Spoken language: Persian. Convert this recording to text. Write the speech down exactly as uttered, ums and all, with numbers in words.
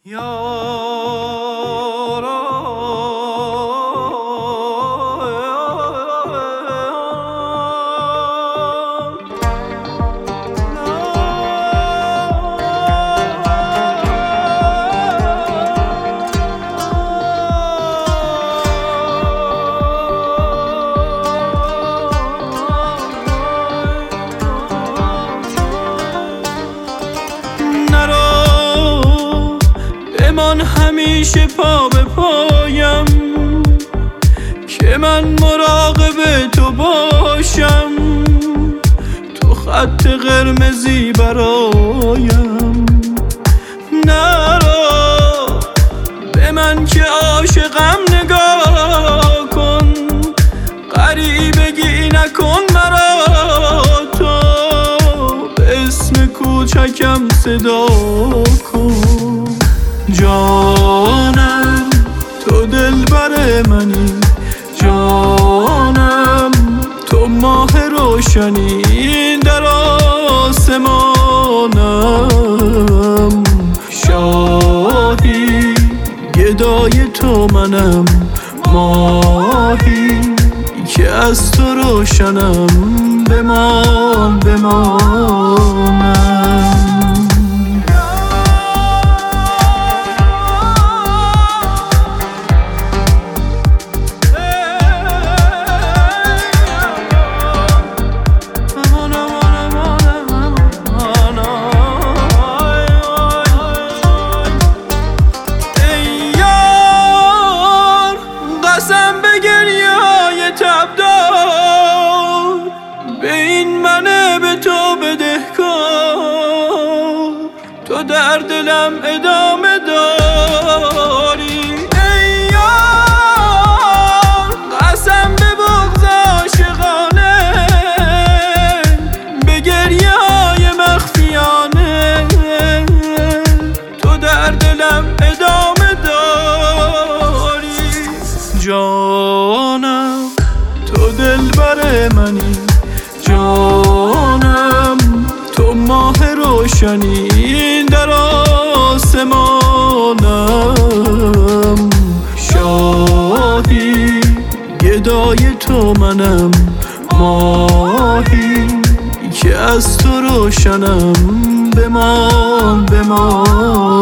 من همیشه پا به پایم که من مراقب تو باشم، تو خط قرمزی برایم. نرو به من که عاشقم نگاه کن، غریبگی نکن مرا، تو به اسم کوچکم صدا کن. جانم تو دلبر منی، جانم تو ماه روشنی در آسمانم. شاهی گدای تو منم، ماهی که از تو روشنم. بمان بمانم. تو در دلم ادامه داری ای یار، قسم به بغض عاشقانه، به گریه های مخفیانه. تو در دلم ادامه داری. جانم تو دلبر منی، جانم تو ماه روشنی در آسمانم. شاهی گدای تو منم، ماهی که از تو روشنم. بمان بمان.